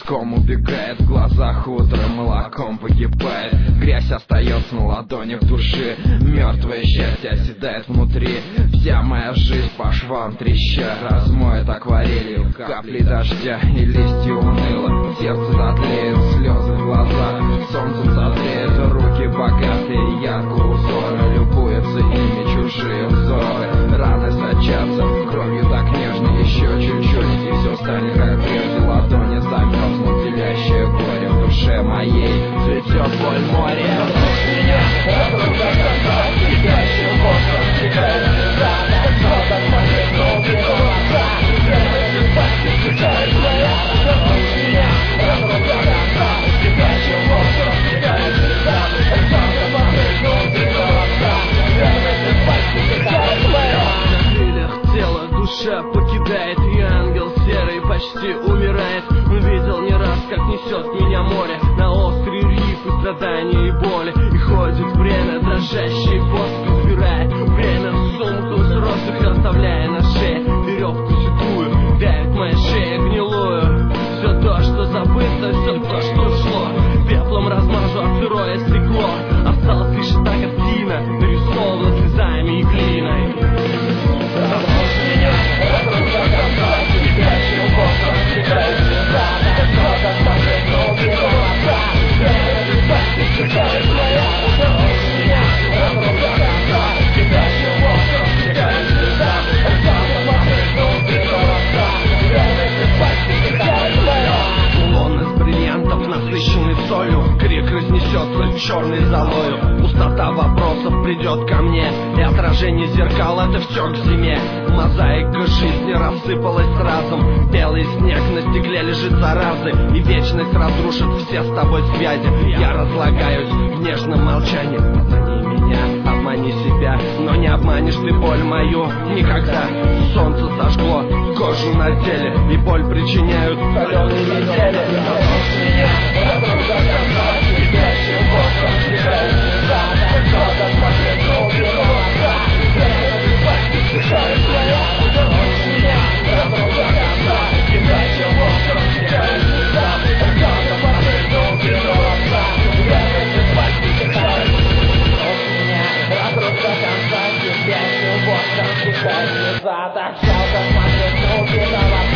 песком убегает, в глазах утро молоком погибает. Грязь остается на ладонях души, мертвое счастье оседает внутри. Вся моя жизнь по швам треща размоет акварелью капли дождя и листья уныло. Сердце затлеет, слезы в глазах, солнцем согреет руки богатые, яркие узоры, любуются ими чужие взоры. Раны сочатся кровью так нежно, еще чуть-чуть и все станет как прежде. Ладони замерзнут, делящее горе в душе моей цветет боль моря. Меня вокруг до конца, кипящим воздухом стекает слеза. Так что смотреть долгие глаза, первые пальцы стекают твоя. Меня вокруг до конца, кипящим воздухом стекает слеза. Так что смотреть долгие глаза, первые пальцы стекают твоя. На крыльях тела душа покидает, и ангел серый почти умирает. Он видел не раз, как несет меня море на острый риф и страдания и боли. И ходит время, дрожащий воздух убирает время в сумку с розой, оставляя на шее веревку седую, давит моя шея гнилую. Все то, что забыто, все то, что ушло, пеплом размажу от сырое стекло. Осталась лишь та картина, нарисована слезами и глиной. Крик разнесется черной золою. Пустота вопросов придет ко мне, и отражение зеркал — это все к зиме. Мозаика жизни рассыпалась разом, белый снег на стекле лежит заразы, и вечность разрушит все с тобой связи. Я разлагаюсь в нежном молчании. Обмани меня, обмани себя, но не обманешь ты боль мою никогда. Солнце сожгло кожу на теле, и боль причиняют соленые метели. Меня вокруг до конца, кипящим воздухом стекает слеза. Так что смотреть долгие глаза, первые пальцы стекают твоя. Меня вокруг до конца, кипящим воздухом стекает слеза. Так что смотреть долгие глаза, первые пальцы стекают. Меня вокруг до конца, кипящим воздухом стекает слеза. Так что смотреть долгие глаза.